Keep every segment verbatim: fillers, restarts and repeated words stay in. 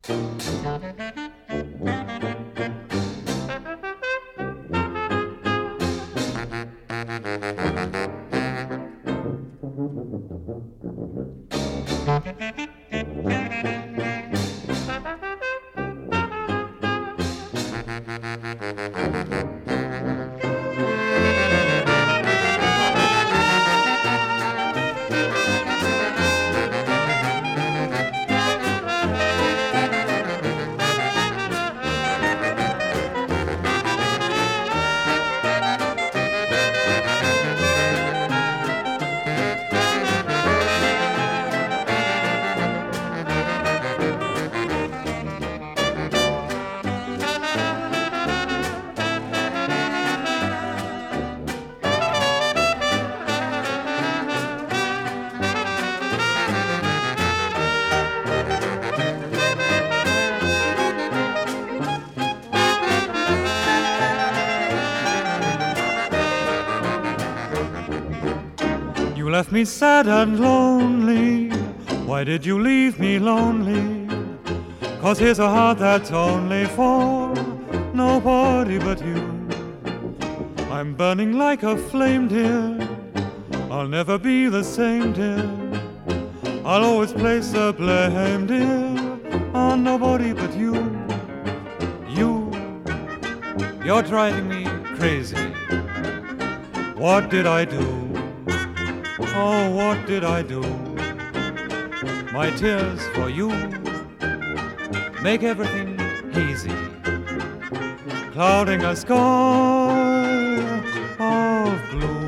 You left me sad and lonely. Why did you leave me lonely? 'Cause here's a heart that's only for nobody but you. I'm burning like a flame, dear. I'll never be the same, dear. I'll always place the blame, dear, on nobody but you. You, you're driving me crazy. What did I do? Oh, what did I do? My tears for you make everything hazy, clouding a sky of blue.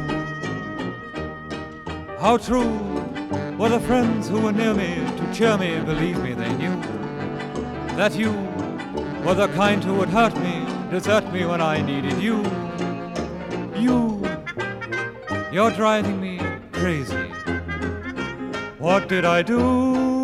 How true were the friends who were near me to cheer me. Believe me, they knew that you were the kind who would hurt me, desert me when I needed you. You, you're driving me crazy. What did I do?